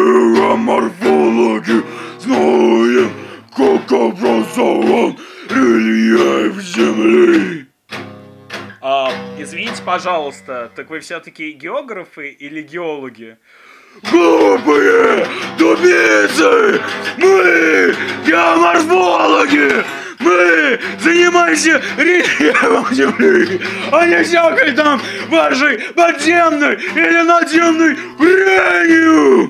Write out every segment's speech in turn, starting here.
Геоморфологи знаем, как образован рельеф Земли. Извините, пожалуйста, так вы все-таки географы или геологи? Глупые тупицы! Мы геоморфологи! Мы занимаемся рельефом Земли, а не всякой там вашей подземной или надземной хренью!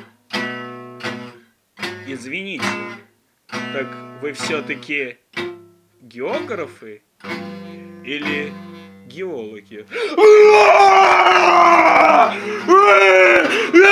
Извините, так вы все-таки географы или геологи? Вы